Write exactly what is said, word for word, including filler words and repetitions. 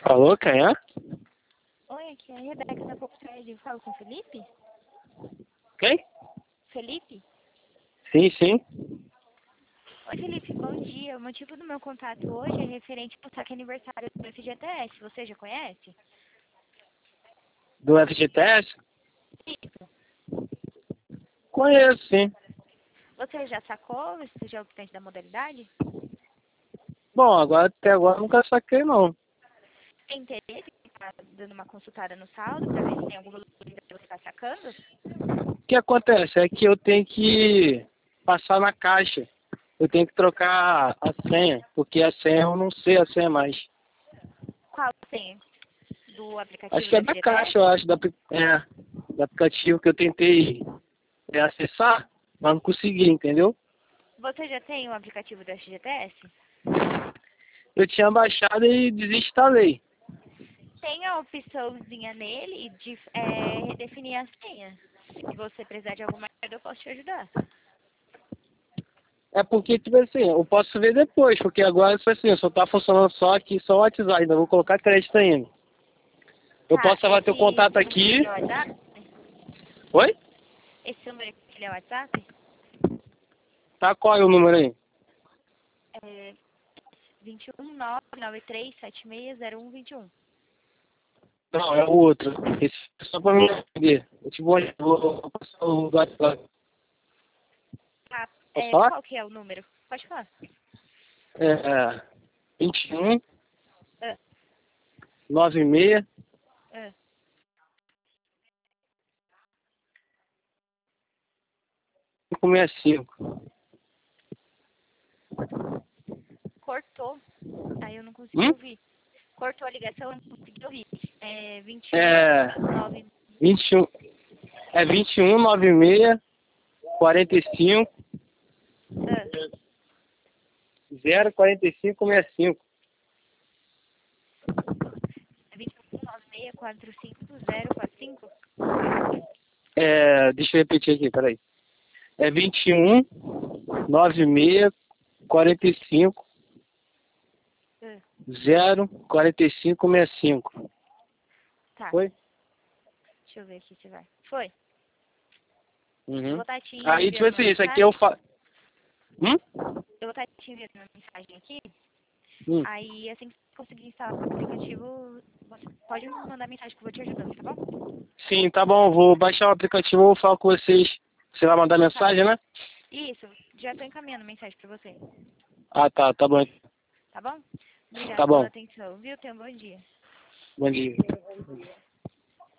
Alô, quem é? Oi, aqui é a Rebeca da Popside. Falo com o Felipe? Quem? Felipe? Sim, sim. Oi, Felipe, bom dia. O motivo do meu contato hoje é referente ao saque aniversário do F G T S. Você já conhece? Do F G T S? Isso. Conheço, sim. Você já sacou? Você já é obtente da modalidade? Bom, agora até agora nunca saquei, não. Tem interesse em estar dando uma consultada no saldo para ver se tem algum valor que você está sacando? O que acontece é que eu tenho que passar na caixa. Eu tenho que trocar a senha, porque a senha eu não sei a senha mais. Qual tem? Do Acho aplicativo que do é da F G T S? caixa, eu acho, da, apli- é, do aplicativo que eu tentei é, acessar, mas não consegui, entendeu? Você já tem o aplicativo do F G T S? Eu tinha baixado e desinstalei. Tem a opçãozinha nele de é, redefinir a senha. Se você precisar de alguma ajuda, eu posso te ajudar. É porque, tipo assim, eu posso ver depois, porque agora, tipo assim, só tá funcionando só aqui, só o WhatsApp, ainda vou colocar crédito ainda. Eu Tá, posso salvar teu esse contato número aqui. aqui é o WhatsApp? Oi? Esse número aqui é o WhatsApp? Tá, qual é o número aí? É dois um nove nove três sete seis zero um dois um. Não, é o outro. Esse é só pra mim entender. Eu te vou, vou vou passar o do WhatsApp. Tá, Posso é, falar? qual que é o número? Pode falar. É, vinte e um, Ah, noventa e seis, ah. quinhentos e sessenta e cinco. Cortou. Aí eu não consegui Hum? ouvir. Cortou a ligação, eu não consegui ouvir. É vinte e um É, nove. vinte e um, é vinte e um, noventa e seis, quarenta e cinco, Ah, zero, quarenta e cinco, sessenta e cinco. é vinte e um nove seis quatro cinco zero quatro cinco? É, deixa eu repetir aqui, peraí. É vinte e um, noventa e seis, quarenta e cinco, Ah, zero, quarenta e cinco, sessenta e cinco. tá, Foi? deixa eu ver aqui se vai. Foi. Eu Uhum. vou estar te Aí, tipo enviando uma assim, isso aqui eu mensagem. faço. Hum? Eu vou estar te enviando uma mensagem aqui. Hum. Aí, assim que você conseguir instalar o aplicativo, você pode me mandar mensagem que eu vou te ajudando, tá bom? Sim, tá bom, vou baixar o aplicativo, vou falar com vocês. Você vai mandar Tá. mensagem, né? Isso, já tô encaminhando mensagem pra você, Ah, tá, tá bom. tá bom? Tá Obrigada pela bom. atenção, viu? Tenha um bom dia. Bom dia.